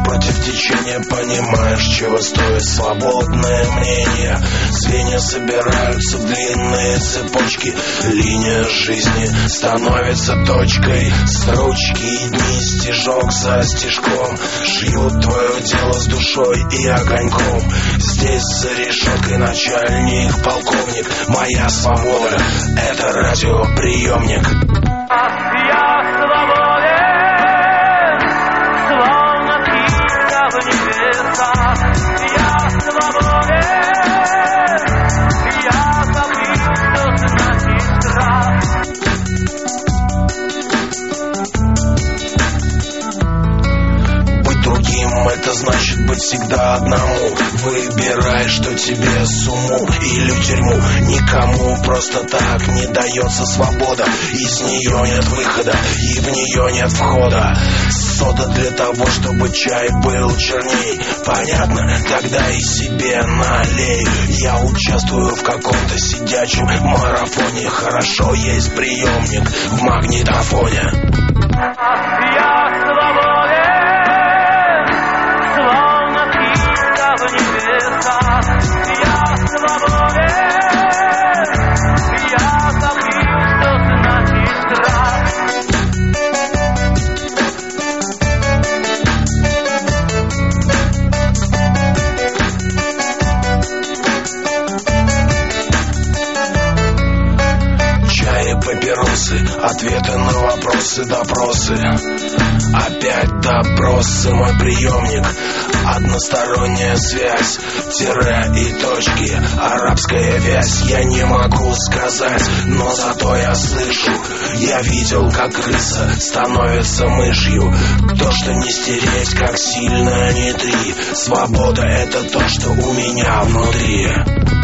против течения, понимаешь, чего стоит свободное мнение. Звенья собираются в длинные цепочки, линия жизни становится точкой. Строчки и дни, стежок за стежком, шьют твое дело с душой и огоньком. Здесь за решеткой начальник, полковник. Моя свобода — это радиоприемник. Я свободен, словно птица в небесах. Я свободен, я забыл, что значит страх. Быть другим — это значит быть всегда одному. Выбирай, что тебе с уму или в тюрьму. Никому просто так не дается свобода. Из нее нет выхода и в нее нет входа. Сода для того, чтобы чай был черней. Понятно? Тогда и себе налей. Я участвую в каком-то сидячем марафоне. Хорошо, есть приемник в магнитофоне. Я свободен, словно птица в небесах. Я свободен, я забыл, что значит страх. Чай и папиросы, ответы на вопросы, допросы. Опять допросы, мой приемник. Односторонняя связь, тире и точки, арабская вязь. Я не могу сказать, но зато я слышу. Я видел, как крыса становится мышью. То, что не стереть, как сильно не три. Свобода — это то, что у меня внутри.